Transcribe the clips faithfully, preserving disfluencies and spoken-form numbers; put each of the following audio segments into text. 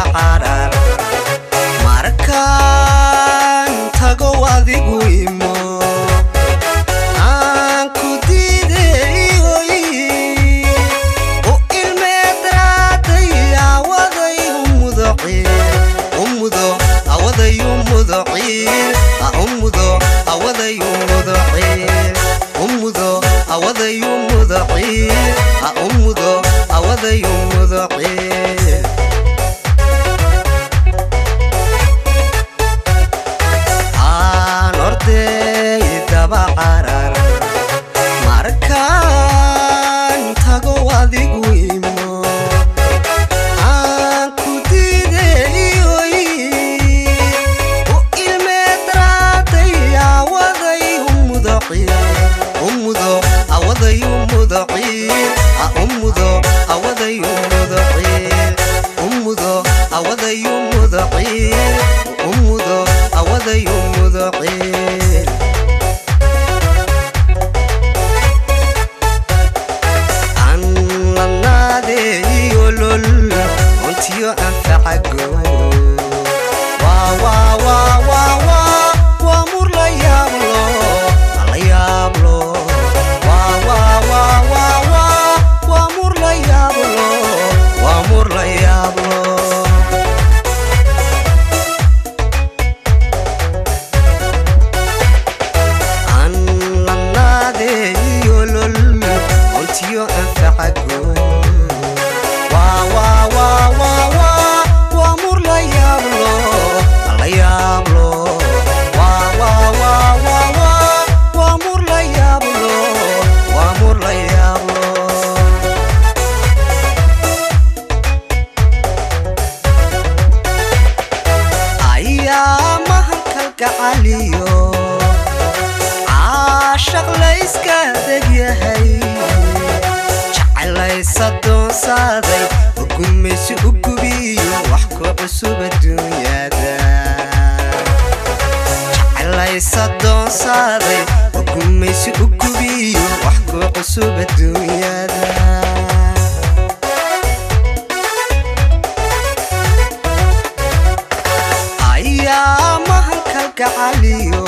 عرر markaan tago adigu imo aan ku diiday oo ilmeedraaday awaday umudoqi umudo awaday umudoqi umudo awaday umudoqi umudo awaday umudoqi umudo awaday umudoqi عرر markaan tago adigu imo aan ku diiday oo ilmeedraaday awaday umudoqi umudo awaday umudoqi umudo awaday umudoqi umudo awaday umudoqi umudo awaday umudoqi Yo anfacago wa wa wa wa wa wa mur la yablo la yablo wa wa wa wa wa wa mur la yablo wa mur la yablo an nade yolol ontiyo anfacago wa wa wa wa wa mur la yablo la yablo wa wa wa wa wa wa mur la yablo wa mur la yablo ayama halka caliyo aashaq la iska degyahay jacaylaysa doonsaday ugumaysi ugubiyo wax ku cusub adduunyada jacaylaysa doonsaday ugumaysi ugubiyo wax ku cusub adduunyada ayaama halka caliyo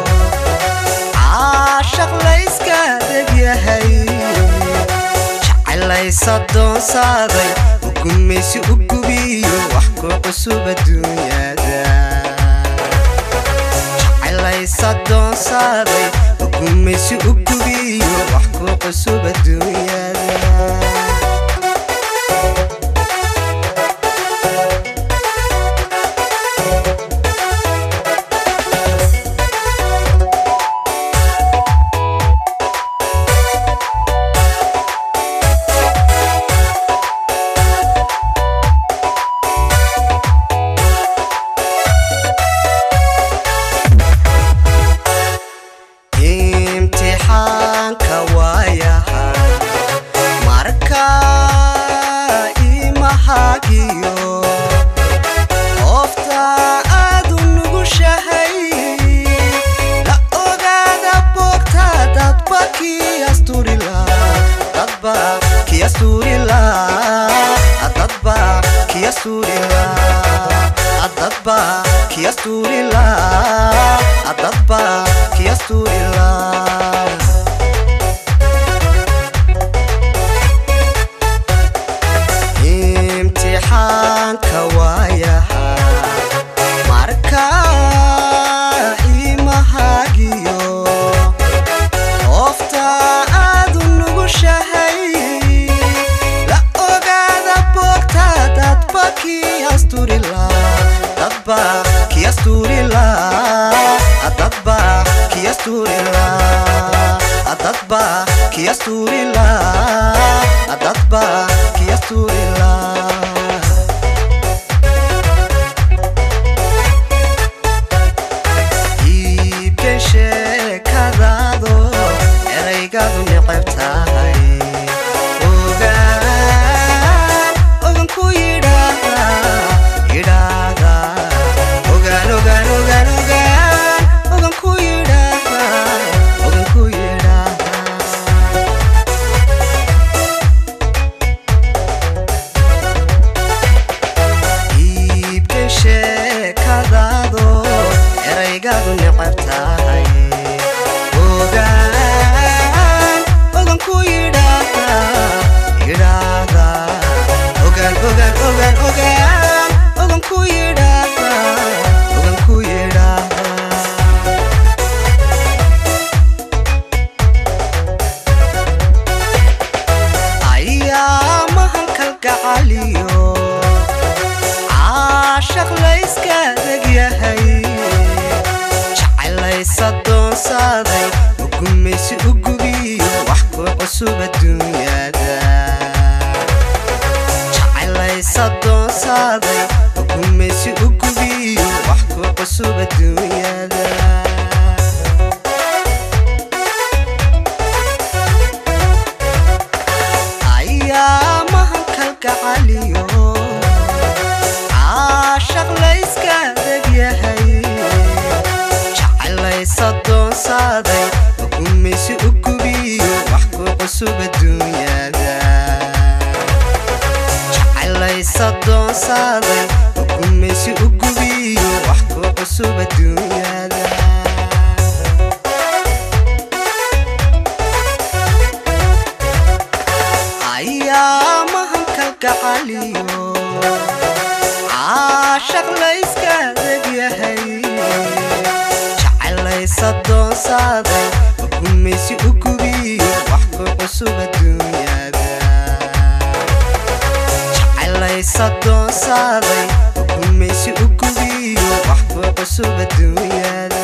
aashaq la iska degyahay jacaylaysa doonsaday ugumaysi ugubiyo wax ku cusub adduunyada jacaylaysa doonsaday ugumaysi ugubiyo wax ku cusub adduunyada necabtahay ogaan ogan ku yidhaahda yidhaahda ogaan ogaan ogaan ogaan ogan ku yidhaahda ogan ku yidhaahda ayaamahan kalgacaliyo caashaq layska degyahay jacaylaysa doonsaaday ugumaysi u gubiyo wax ku cusub adduunyada jacaylaysa doonsaaday ugumaysi u gubiyo wax ku cusub adduunyada ayaamahan kalgacaliyo caashaq layska degyahay jacaylaysa doonsaaday ugumaysi u gubiyo wax ku cusub adduunyada jacaylaysa doonsaaday ugumaysi u gubiyo wax ku cusub adduunyada ayaamahan kalgacaliyo caashaq layska degyahay jacaylaysa doonsaaday ugumaysi u gubiyo wax ku cusub adduunyada jacaylaysa doonsaaday ugumaysi u gubiyo wax ku cusub adduunyada